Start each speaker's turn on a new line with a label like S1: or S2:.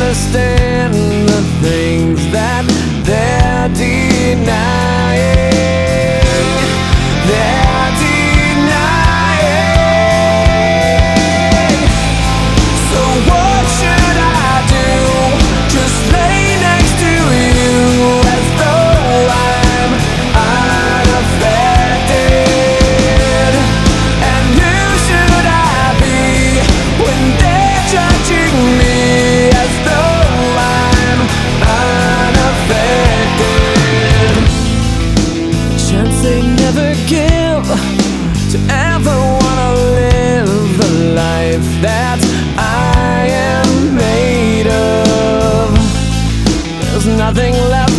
S1: understand the things that they're denying. They're denying. So what should I do? Just lay next to you as though I'm unaffected. And who should I be when they're judging me as though I'm unaffected? Chance they never give to ever wanna live the life that I am made of. There's nothing left